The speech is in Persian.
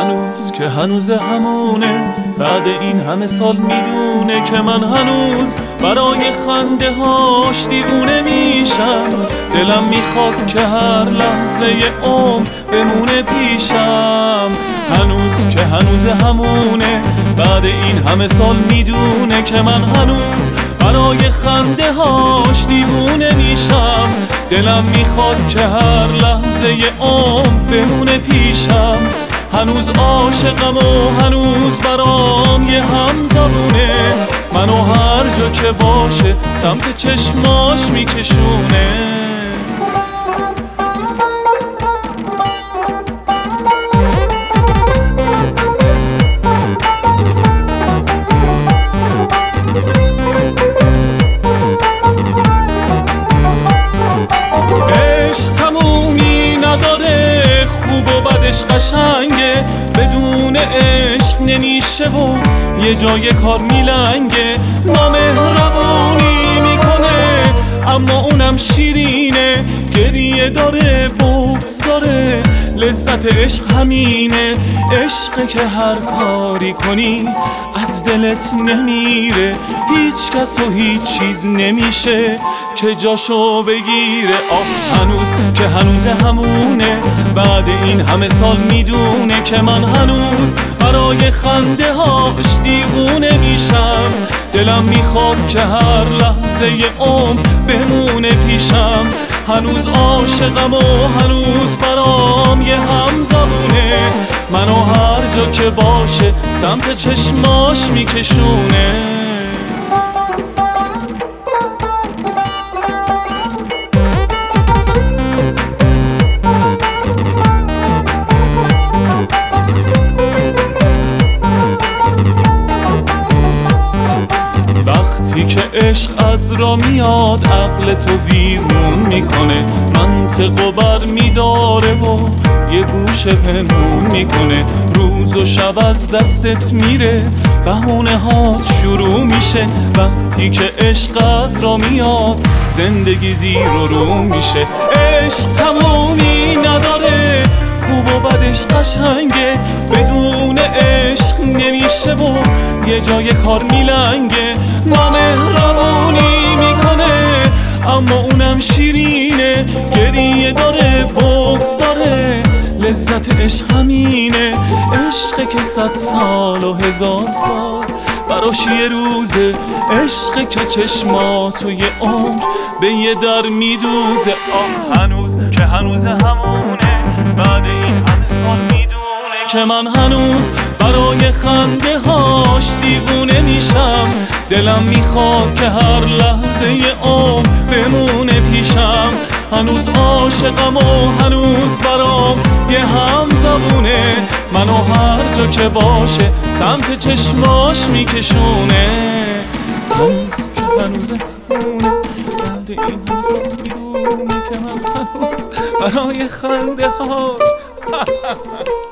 هنوز که هنوز همونه، بعد این همه سال میدونه که من هنوز برای خنده هاش دیوونه میشم. دلم میخواد که هر لحظه عمر بمونه پیشم. هنوز که هنوز همونه، بعد این همه سال میدونه که من هنوز برای خنده هاش دیوونه میشم. دلم میخواد که هر لحظه عمر بمونه پیشم. هنوز عاشقم و هنوز برام یه همزبونه، منو هر جا که باشه سمت چشماش میکشونه. قشنگه بدون عشق نمیشه و یه جای کار میلنگه. نامهربونی میکنه اما اونم شیرینه، گریه داره بغض داره، لذت عشق همینه. عشقه که هر کاری کنی از دلت نمیره، هیچ کس و هیچ چیز نمیشه که جاشو بگیره. هنوز که هنوز همونه، بعد این همه سال میدونه که من هنوز برای خنده هاش دیوونه میشم. دلم میخواد که هر لحظه عمر بمونه پیشم. هنوز عاشقم و هنوز برام یه همزبونه، منو هر جا که باشه سمت چشماش میکشونه. وقتی که عشق از را میاد عقل تو ویرون میکنه، منطق و بر میداره و یه گوشه پنهون میکنه. روز و شب از دستت میره، بهونه هات شروع میشه. وقتی که عشق از را میاد زندگی زیر و رو میشه. عشق تمومی نداره، خوب و بدش قشنگه، بدون عشق نمیشه و یه جای کار میلنگه. نامهربونی میکنه اما اونم شیرینه، گریه داره بغض داره، لذت عشق همینه. عشقه که 100 سال و 1000 سال براش یه روزه، عشقه که چشماتو یه عمر به یه در میدوزه. هنوز که هنوز همونه، بعد این همه سال میدونه که من هنوز برای خنده هاش دیوونه میشم. دلم میخواد که هر لحظه عمر بمونه پیشم. هنوز عاشقم و هنوز برام یه همزبونه، منو هر جا که باشه سمت چشماش میکشونه. هنوز که هنوز همونه، بعد این همه سال میدونه که من هنوز برای خنده هاش